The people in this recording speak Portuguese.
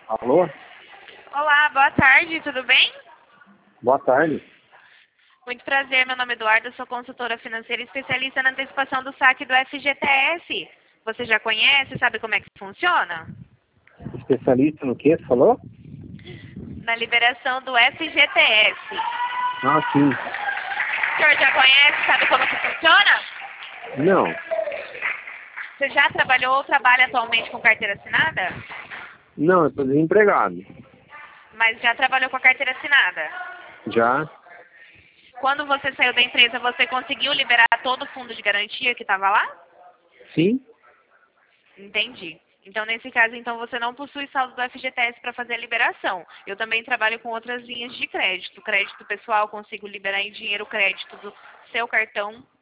Alô? Olá, boa tarde, tudo bem? Boa tarde. Muito prazer, meu nome é Eduardo, sou consultora financeira e especialista na antecipação do saque do FGTS. Você já conhece, sabe como é que funciona? Especialista no que você falou? Na liberação do FGTS. Ah, sim. O senhor já conhece, sabe como que funciona? Não. Você já trabalhou ou trabalha atualmente com carteira assinada? Não, eu estou desempregado. Mas já trabalhou com a carteira assinada? Já? Quando você saiu da empresa, você conseguiu liberar todo o fundo de garantia que estava lá? Sim? Entendi. Então, nesse caso, então, você não possui saldo do FGTS para fazer a liberação. Eu também trabalho com outras linhas de crédito. Crédito pessoal, consigo liberar em dinheiro o crédito do seu cartão